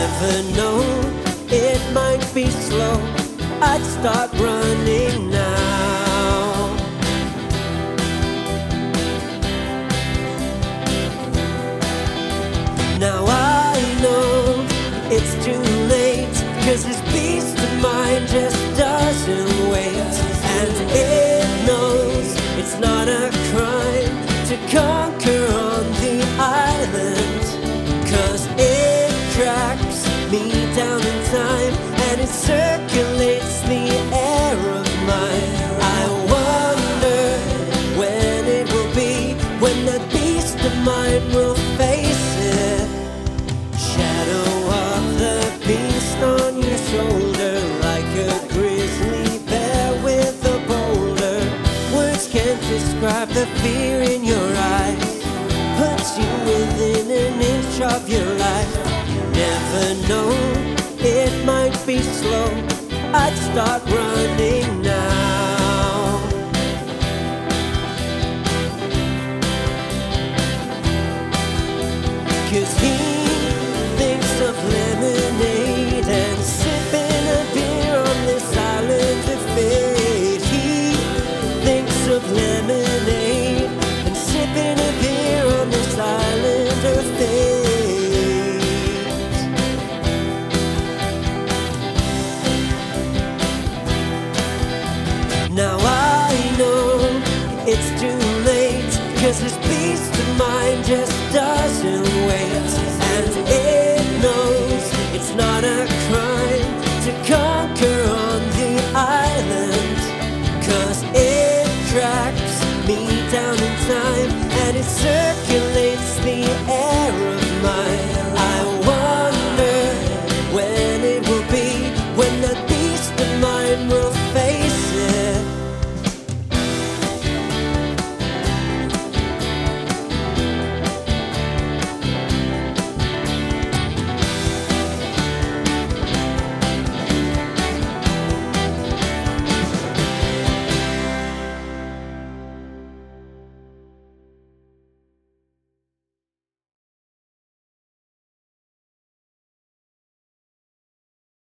Never known it might be slow, I'd start running now. Now I know it's too late, 'cause this beast of mine just doesn't wait. And it knows it's not a crime to conquer on the island, 'cause it tracks me down in time and it circulates the air of mine. I wonder when it will be, when that beast of mine will face it. Shadow of the beast on your shoulder, like a grizzly bear with a boulder. Words can't describe the fear in your eyes, puts you within an inch of your life. Never known it might be slow, I'd start running now. 'Cause he thinks of lemonade and sipping a beer on this island of fate. He thinks of lemonade and sipping a beer on this island of fate. Now I know it's too late, 'cause this beast of mine just doesn't